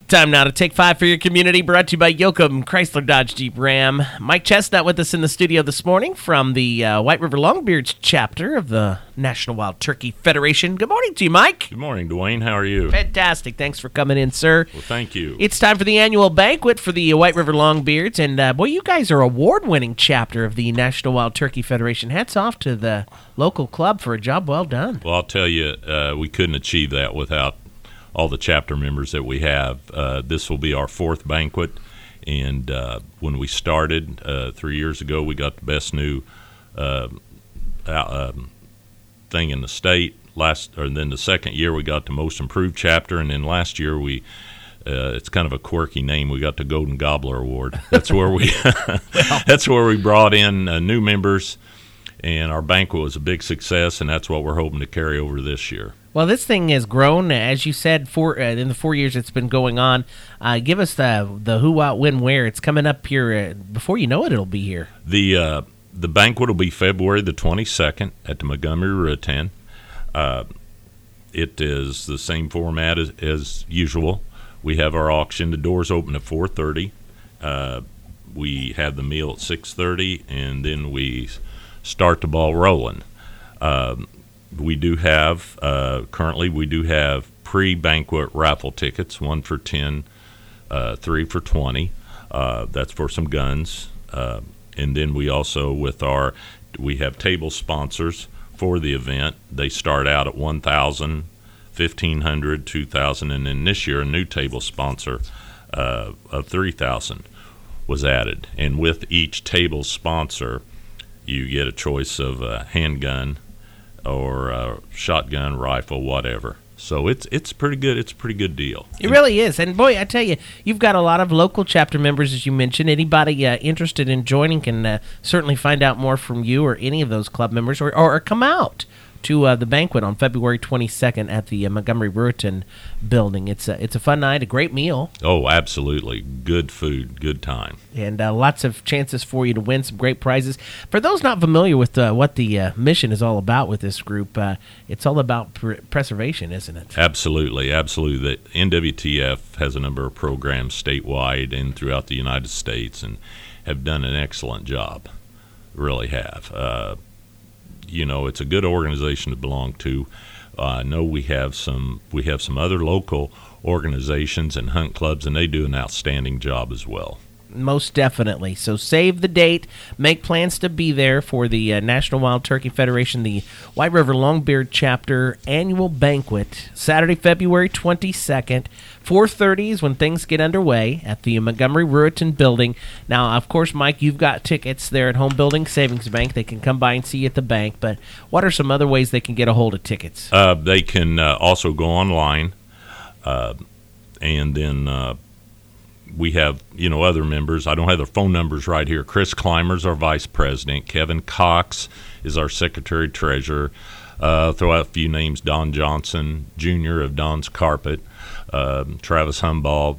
Time now to take 5 for your community, brought to you by Yoakum Chrysler Dodge Jeep Ram. Mike Chestnut with us in the studio this morning from the White River Longbeards chapter of the National Wild Turkey Federation. Good morning to you, Mike. Good morning, Dwayne. How are you? Fantastic. Thanks for coming in, sir. Well, thank you. It's time for the annual banquet for the White River Longbeards, and boy, you guys are award-winning chapter of the National Wild Turkey Federation. Hats off to the local club for a job well done. Well, I'll tell you, we couldn't achieve that without all the chapter members that we have. This will be our 4th banquet, and when we started 3 years ago, we got the best new thing in the state. Then the second year, we got the most improved chapter, and then last year we it's kind of a quirky name. We got the Golden Gobbler Award. That's where we that's where we brought in new members, and our banquet was a big success, and that's what we're hoping to carry over this year. Well, this thing has grown, as you said, in the 4 years it's been going on. Give us the who, what, when, where. It's coming up here. Before you know it, it'll be here. The banquet will be February the 22nd at the Montgomery Ruetan. It is the same format as usual. We have our auction. The doors open at 4:30. We have the meal at 6:30, and then we start the ball rolling. We do have currently pre-banquet raffle tickets, 1 for $10, 3 for $20. That's for some guns, and then we also we have table sponsors for the event. They start out at $1,000, $1,500, $2,000, and then this year a new table sponsor of $3,000 was added. And with each table sponsor, you get a choice of a handgun or a shotgun, rifle, whatever. So it's pretty good. It's a pretty good deal. It really is. And boy, I tell you, you've got a lot of local chapter members, as you mentioned. Anybody interested in joining can certainly find out more from you or any of those club members, or come out to the banquet on February 22nd at the Montgomery Ruetan building. It's a fun night, a great meal. Oh, absolutely. Good food, good time. And lots of chances for you to win some great prizes. For those not familiar with what the mission is all about with this group, it's all about preservation, isn't it? Absolutely, absolutely. The NWTF has a number of programs statewide and throughout the United States and have done an excellent job, really have. It's a good organization to belong to. I know we have some other local organizations and hunt clubs, and they do an outstanding job as well. Most definitely. So save the date. Make plans to be there for the National Wild Turkey Federation, the White River Longbeard Chapter Annual Banquet, Saturday, February 22nd. 4:30 is when things get underway at the Montgomery Ruetan building. Now, of course, Mike, you've got tickets there at Home Building Savings Bank. They can come by and see you at the bank. But what are some other ways they can get a hold of tickets? They can also go online, and then we have, other members. I don't have their phone numbers right here. Chris Clymer's our vice president. Kevin Cox is our secretary-treasurer. Throw out a few names. Don Johnson, Jr. of Don's Carpet. Travis Humbaugh.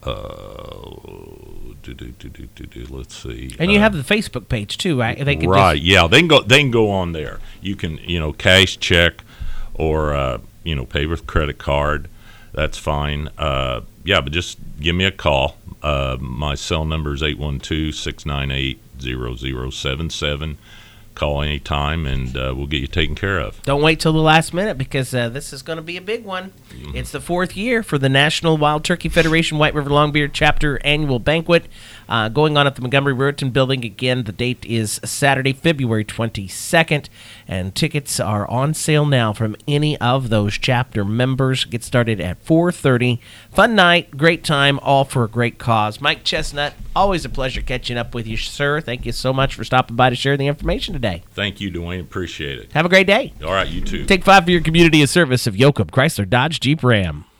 Let's see. And you have the Facebook page, too, right? They can yeah. They can go on there. You can, cash, check, or, pay with credit card. That's fine. But just give me a call. My cell number is 812-698-0077. Call anytime, and we'll get you taken care of. Don't wait till the last minute, because this is going to be a big one. Mm-hmm. It's the 4th year for the National Wild Turkey Federation White River Longbeard Chapter Annual Banquet going on at the Montgomery Ruetan building. Again, the date is Saturday, February 22nd, and tickets are on sale now from any of those chapter members. Get started at 4:30. Fun night, great time, all for a great cause. Mike Chestnut, always a pleasure catching up with you, sir. Thank you so much for stopping by to share the information today. Thank you, Dwayne. Appreciate it. Have a great day. All right, you too. Take 5 for your community, a service of Yoakum Chrysler Dodge Jeep Ram.